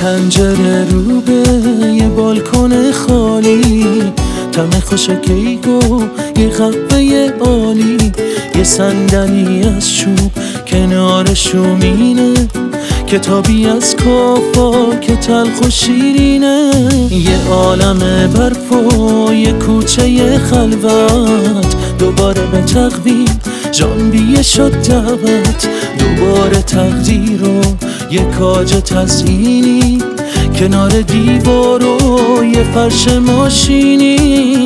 پنجره رو به یه بالکن خالی، طعم خوش کیک و یه قهوه عالی، یه صندلی از چوب کنار شومینه، کتابی از کافا که تلخ و شیرینه، یه عالم برف و یه کوچه خلوت، دوباره به تقویم ژانویه شد دعوت، دوباره تقدیر و یه کاج تزیینی کنار دیوار و یه فرش ماشینی.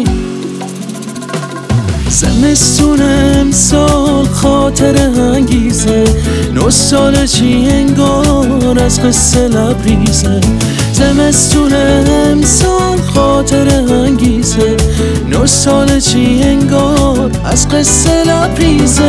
زمستون امسال خاطر انگیزه، نوستالژی انگار از قصه لبریزه. زمستون امسال خاطر انگیزه، نوستالژی انگار از قصه لبریزه.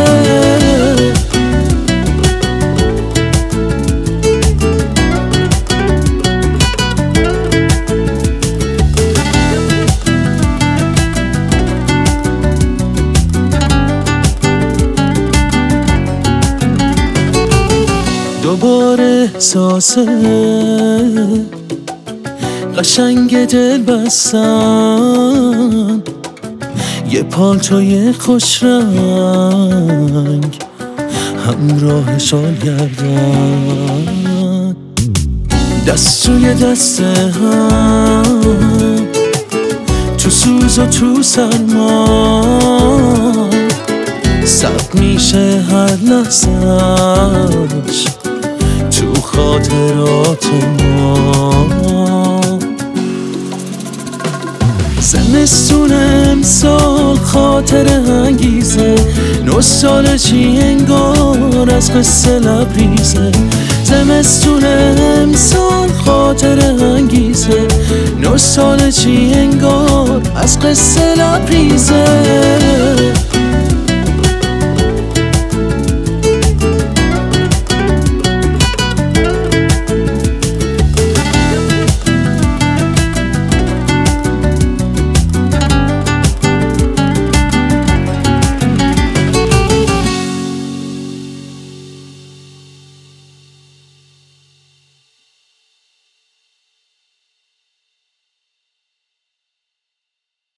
دوباره احساس قشنگ دل بستن، یه پالتوی خوش رنگ همراه شال گردن، دست توی دست هم تو سوز و تو سرما، ثبت میشه هر لحظه‌اش تو خاطرات ما. زمستون امسال خاطر انگیزه، نوستالژی انگار از قصه لبریزه. زمستون امسال خاطر انگیزه، نوستالژی انگار از قصه لبریزه.